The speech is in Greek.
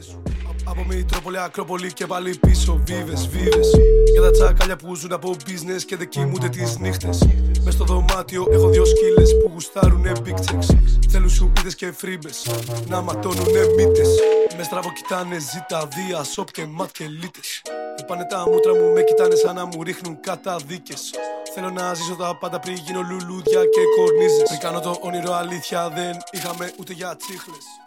Από Μητρόπολη, Ακρόπολη και πάλι πίσω. Βίβες, βίβες. Για τα τσακάλια που ζουν από business και δεν κοιμούνται τις νύχτες. Μες στο δωμάτιο έχω δύο σκύλες που γουστάρουνε big checks. Θέλουν σουπίδες και φρίμπες να ματώνουνε μύτες. Με στραβό κοιτάνε ζήτα, δία, σοπ και ματ και λίτες. Μου πάνε τα μούτρα μου, με κοιτάνε σαν να μου ρίχνουν καταδίκες. Θέλω να ζήσω τα πάντα πριν γίνω λουλούδια και κορνίζες. Πριν κάνω το όνειρο αλήθεια δεν είχαμε ούτε για τσίχλες.